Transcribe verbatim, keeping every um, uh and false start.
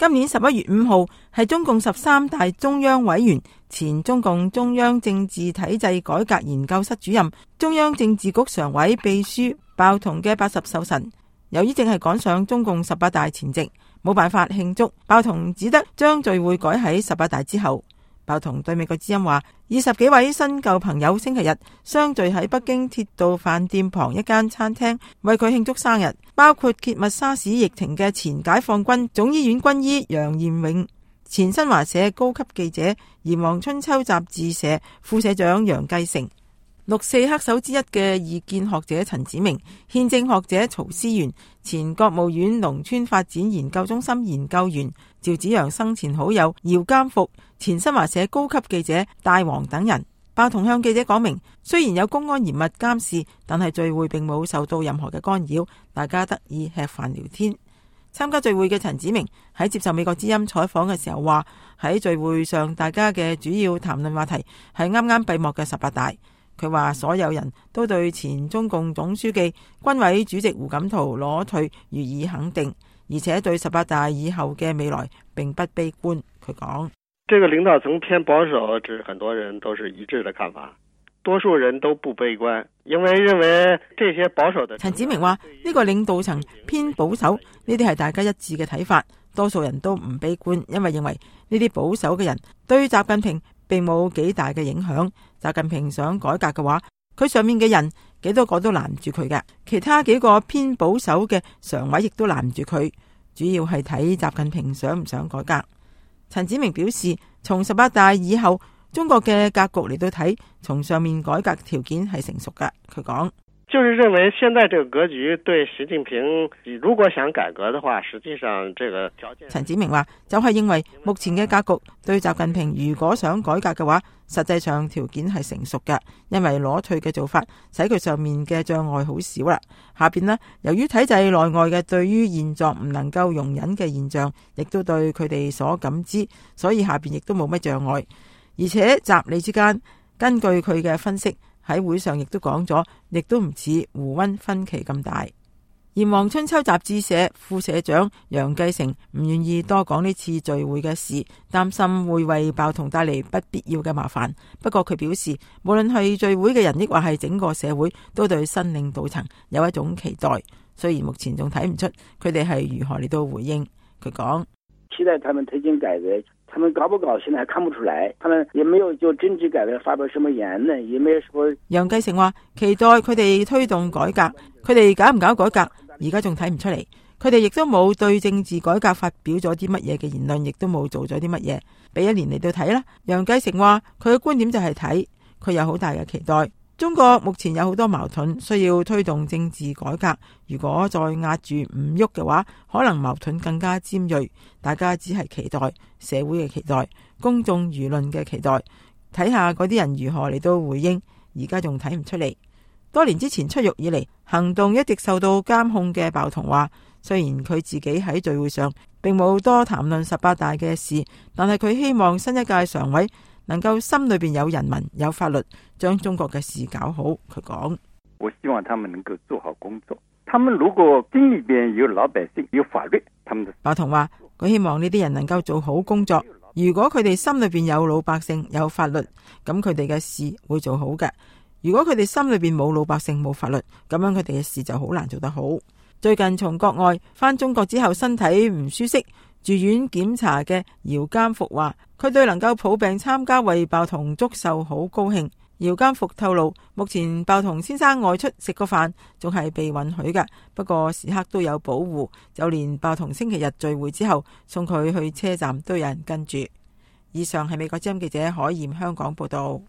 今年十一月五號係中共十三大中央委員、前中共中央政治體制改革研究室主任、中央政治局常委秘書鮑彤嘅八十壽辰。由於正係趕上中共十八大前夕，冇辦法慶祝，鮑彤只得將聚會改喺十八大之後。鮑彤對美國之音話，二十幾位新舊朋友星期日相聚喺北京鐵道飯店旁一間餐廳，為佢慶祝生日，包括揭密沙士疫情嘅前解放軍總醫院軍醫楊艷永、前新華社高級記者《炎黃春秋》雜誌社副社長楊繼成、六四黑手之一嘅異見學者陳子明、憲政學者曹思源、前國務院農村發展研究中心研究員趙紫陽生前好友姚監復、前新華社高級記者戴王等人。鮑彤向記者講明，雖然有公安嚴密監視，但係聚會並冇受到任何嘅干擾，大家得以吃飯聊天。參加聚會嘅陳子明喺接受美國之音採訪嘅時候話，喺聚會上大家嘅主要談論話題係啱啱閉幕嘅十八大。佢話所有人都對前中共總書記、軍委主席胡錦濤攞退予以肯定，而且對十八大以後嘅未來並不悲觀。佢講： 這個領導層偏保守，這很多人都是一致的看法，多數人都不悲觀，因為認為這些保守的。 陳子明話：呢、這個領導層偏保守，呢啲係大家一致嘅睇法，多數人都唔悲觀，因為認為呢啲保守嘅人對習近平並冇幾大嘅影響。習近平想改革嘅話，佢上面嘅人幾多個都攔住佢嘅，其他幾個偏保守嘅常委亦都攔住佢，主要係睇習近平想唔想改革。陳子明表示，從十八大以後，中國嘅格局嚟到睇，從上面改革條件係成熟嘅。佢講： 就是認為現在這個格局對習近平如果想改革的話，實際上這個條件。陳子明話，就係、是、認為目前嘅格局對習近平如果想改革嘅話，實際上條件係成熟嘅，因為攞退嘅做法使佢上面嘅障礙好少啦。下邊呢，由於體制內外嘅對於現狀唔能夠容忍嘅現象，亦都對佢哋所感知，所以下邊亦都冇乜障礙。而且習李之間，根據佢嘅分析，喺會上亦都講咗，亦都唔似胡溫分歧咁大。炎黃春秋雜誌社副社長楊繼成唔願意多講呢次聚會嘅事，擔心會為鮑彤帶嚟不必要嘅麻煩。不過佢表示，無論係聚會嘅人抑或係整個社會，都對新領導層有一種期待。雖然目前仲睇唔出佢哋係如何嚟到回應。佢講： 期待他們推進改革，他們高不高興還看不出來，他們也沒有就政治改革發表什麼言論，也沒有說。 楊繼成話：期待佢哋推動改革，佢哋搞唔搞改革？而家仲睇唔出嚟，佢哋亦都冇對政治改革發表咗啲乜嘢嘅言論，亦都冇做咗啲乜嘢。俾一年嚟到睇啦。楊繼成話佢嘅觀點就係睇，佢有好大嘅期待。中國目前有好多矛盾，需要推動政治改革。如果再壓住唔喐嘅話，可能矛盾更加尖銳。大家只係期待社會嘅期待，公眾輿論嘅期待，睇下嗰啲人如何嚟到回應。而家仲睇唔出嚟。多年之前出獄以嚟，行動一直受到監控嘅鮑彤話，雖然佢自己喺聚會上並冇多談論十八大嘅事，但係佢希望新一屆常委能夠心裏邊有人民有法律，將中國嘅事搞好。佢講： 我希望他們能夠做好工作。他們如果心裏邊有老百姓有法律，他們的鮑彤話佢希望呢啲人能夠做好工作。如果佢哋心裏邊有老百姓有法律，咁佢哋嘅事會做好嘅。如果佢哋心裏邊冇老百姓冇法律，咁樣佢哋嘅事就好難做得好。最近從國外返中國之後，身體唔舒適，住院檢查嘅姚監復話，佢對能夠抱病參加為鮑彤祝壽好高興。姚監復透露，目前鮑彤先生外出食個飯仲係被允許嘅，不過時刻都有保護，就連鮑彤星期日聚會之後送佢去車站都有人跟住。以上係美國之音記者海燕香港報道。